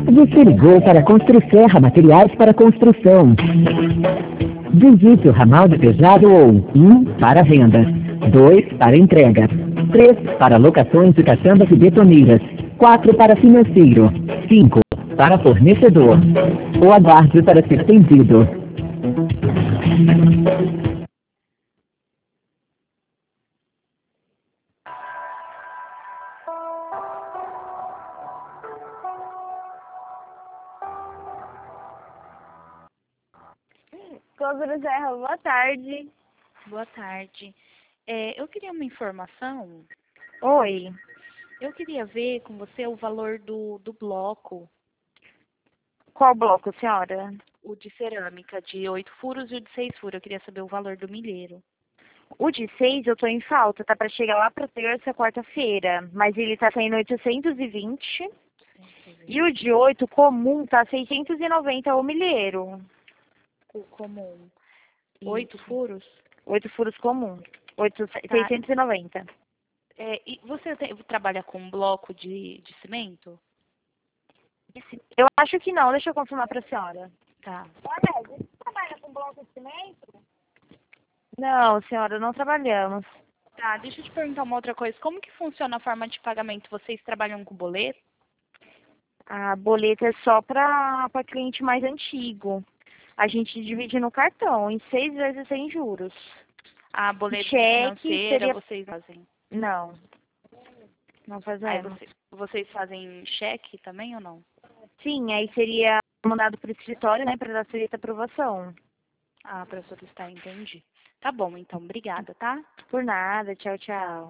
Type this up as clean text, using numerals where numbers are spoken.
Você ligou para Construserra Materiais para Construção. Digite o ramal de pesado ou 1 para vendas, 2 para entrega, 3 para locações de caçambas e betoneiras, 4 para financeiro, 5 para fornecedor. Ou aguarde para ser atendido. Construserra, boa tarde. Boa tarde. Eu queria uma informação. Oi. Eu queria ver com você o valor do bloco, Qual bloco, senhora? o de cerâmica, de 8 furos e o de 6 furos. Eu queria saber o valor do milheiro. O de 6 eu tô em falta, tá pra chegar lá pra terça, quarta-feira. Mas ele tá saindo 820. E o de 8 comum tá 690 o milheiro. O comum. Isso. 8 furos? 8 furos comum. 690. E você trabalha com bloco de cimento? Eu acho que não, deixa eu confirmar pra senhora. Tá. Olha, você trabalha com bloco de cimento? Não, senhora, não trabalhamos. Tá, deixa eu te perguntar uma outra coisa. Como que funciona a forma de pagamento? Vocês trabalham com boleto? A boleta é só para cliente mais antigo. A gente divide no cartão, em 6 vezes sem juros. A boleto Cheque financeira seria... vocês fazem? Não, não Aí fazemos. vocês fazem cheque também ou não? Sim, aí seria mandado para o escritório, né, para dar sua aprovação. Ah, para solicitar, entendi. Tá bom, então, obrigada, tá? Por nada, tchau, tchau.